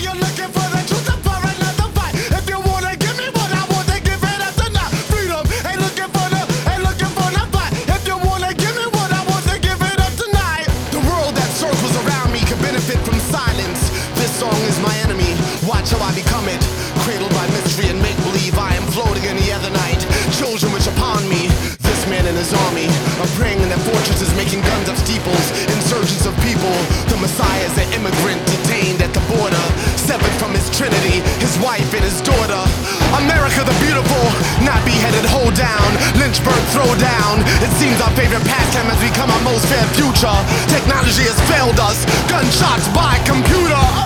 you're looking for the truth or for another fight. If you wanna give me what I want, then give it up tonight. Freedom ain't looking for the fight. If you wanna give me what I want, then give it up tonight. The world that circles around me can benefit from silence. This song is my enemy. Watch how I become it. Cradled by mystery and make-believe, I am floating in the other night. Children wish upon me. This man and his army are praying in their fortresses, making guns of steeples. Insurgents of people. The Messiah is an immigrant detained at the border, severed from his trinity, his wife and his daughter. America the beautiful, not beheaded, hold down. Lynchburg, throw down. It seems our favorite pastime has become our most fair future. Technology has failed us. Gunshots by computer.